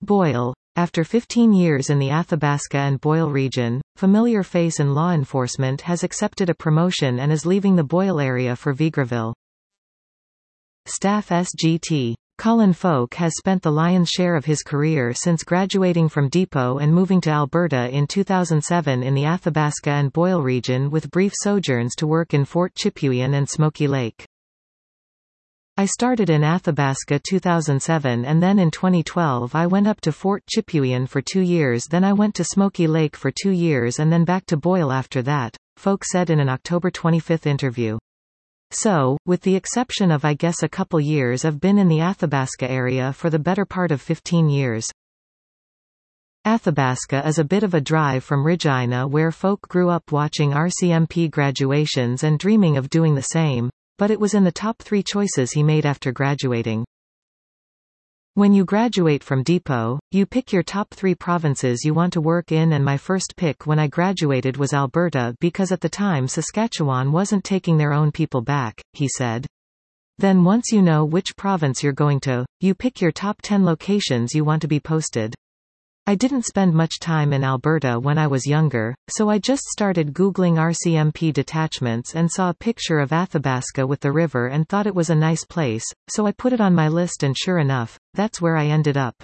Boyle. After 15 years in the Athabasca and Boyle region, familiar face in law enforcement has accepted a promotion and is leaving the Boyle area for Vegreville. Staff SGT. Colin Folk has spent the lion's share of his career since graduating from Depot and moving to Alberta in 2007 in the Athabasca and Boyle region with brief sojourns to work in Fort Chipewyan and Smoky Lake. I started in Athabasca 2007 and then in 2012 I went up to Fort Chipewyan for 2 years, then I went to Smoky Lake for 2 years and then back to Boyle after that, Folk said in an October 25 interview. So, with the exception of I guess a couple years, I've been in the Athabasca area for the better part of 15 years. Athabasca is a bit of a drive from Regina, where Folk grew up watching RCMP graduations and dreaming of doing the same, but it was in the top 3 choices he made after graduating. When you graduate from Depot, you pick your top 3 provinces you want to work in, and my first pick when I graduated was Alberta because at the time Saskatchewan wasn't taking their own people back, he said. Then once you know which province you're going to, you pick your top 10 locations you want to be posted. I didn't spend much time in Alberta when I was younger, so I just started Googling RCMP detachments and saw a picture of Athabasca with the river and thought it was a nice place, so I put it on my list and sure enough, that's where I ended up.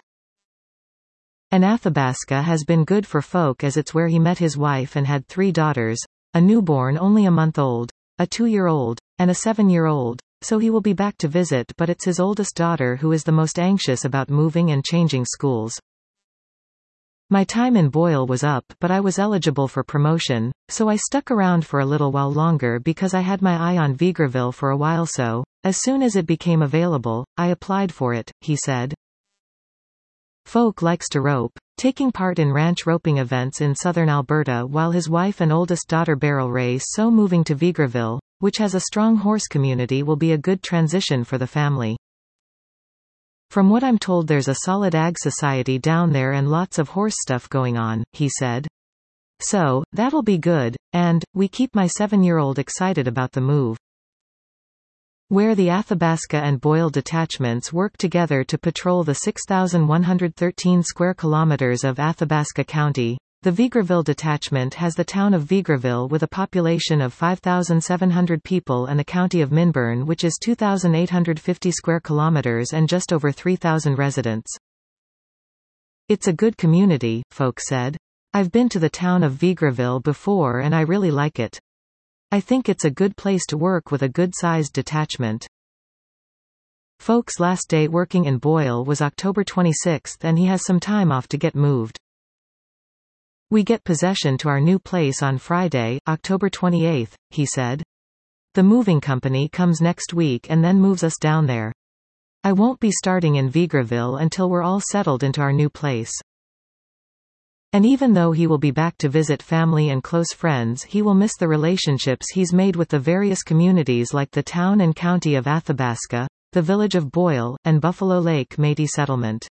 And Athabasca has been good for Folk as it's where he met his wife and had 3 daughters, a newborn only a month old, a 2-year-old, and a 7-year-old, so he will be back to visit, but it's his oldest daughter who is the most anxious about moving and changing schools. My time in Boyle was up, but I was eligible for promotion, so I stuck around for a little while longer because I had my eye on Vegreville for a while, so, as soon as it became available, I applied for it, he said. Folk likes to rope, taking part in ranch roping events in southern Alberta while his wife and oldest daughter barrel race, so moving to Vegreville, which has a strong horse community, will be a good transition for the family. From what I'm told there's a solid ag society down there and lots of horse stuff going on, he said. So, that'll be good, and, we keep my 7-year-old excited about the move. Where the Athabasca and Boyle detachments work together to patrol the 6,113 square kilometers of Athabasca County, the Vegreville detachment has the town of Vegreville with a population of 5,700 people and the county of Minburn, which is 2,850 square kilometers and just over 3,000 residents. It's a good community, Folk said. I've been to the town of Vegreville before and I really like it. I think it's a good place to work with a good-sized detachment. Folk's last day working in Boyle was October 26 and he has some time off to get moved. We get possession to our new place on Friday, October 28, he said. The moving company comes next week and then moves us down there. I won't be starting in Vegreville until we're all settled into our new place. And even though he will be back to visit family and close friends, he will miss the relationships he's made with the various communities like the town and county of Athabasca, the village of Boyle, and Buffalo Lake Métis Settlement.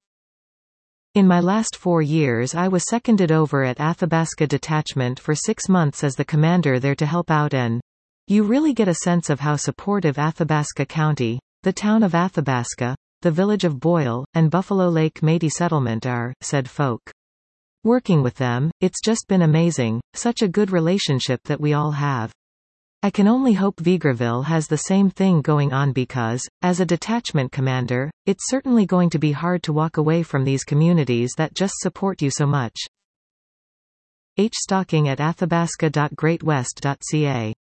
In my last 4 years I was seconded over at Athabasca Detachment for 6 months as the commander there to help out, and you really get a sense of how supportive Athabasca County, the town of Athabasca, the village of Boyle, and Buffalo Lake Métis Settlement are, said Folk. Working with them, it's just been amazing, such a good relationship that we all have. I can only hope Vegreville has the same thing going on because, as a detachment commander, it's certainly going to be hard to walk away from these communities that just support you so much. Stocking at athabasca.greatwest.ca